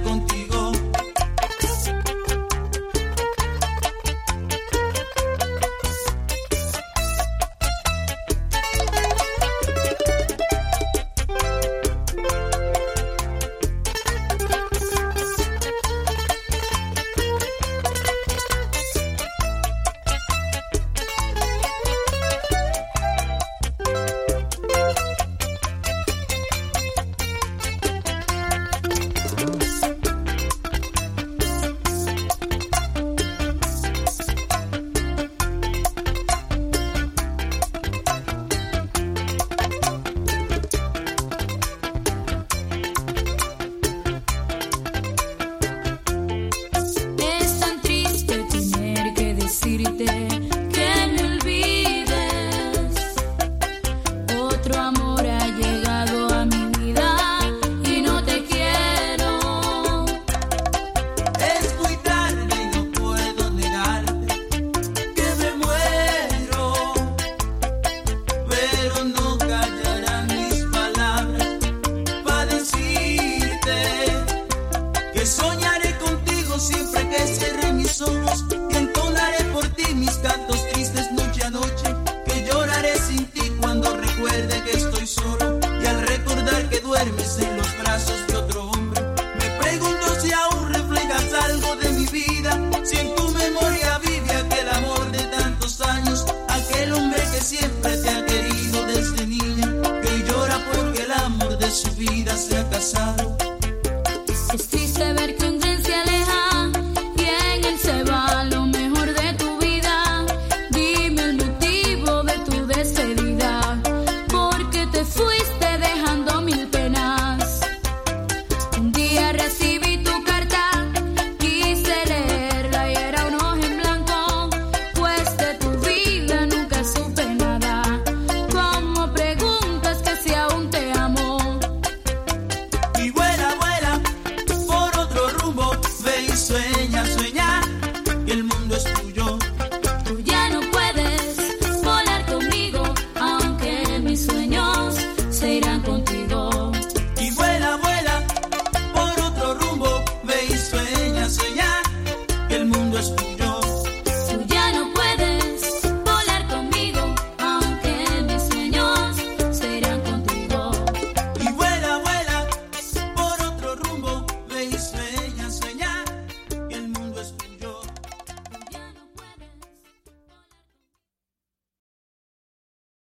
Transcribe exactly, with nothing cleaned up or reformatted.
contigo. Soñaré contigo siempre que cierre mis ojos y entonaré por ti mis cantos tristes noche a noche, que lloraré sin ti cuando recuerde que estoy solo y al recordar que duermes en los brazos de otro hombre. Me pregunto si aún reflejas algo de mi vida, si en tu memoria vive aquel amor de tantos años, aquel hombre que siempre te ha querido desde niña, que llora porque el amor de su vida se ha casado. Es triste ver que un tren se aleja y en él se va lo mejor de tu vida. Dime el motivo de tu despedida, porque te fuiste dejando mil penas. Un día recibí tu carta, quise leerla y era un hoja en blanco, pues de tu vida nunca supe nada. Como preguntas que si aún te amo. Y vuela, vuela por otro rumbo, ve y sueña, sueña, que el mundo es tuyo. Tú ya no puedes volar conmigo, aunque mis sueños se irán contigo. Y vuela, vuela por otro rumbo, ve y sueña, sueña, que el mundo es tuyo.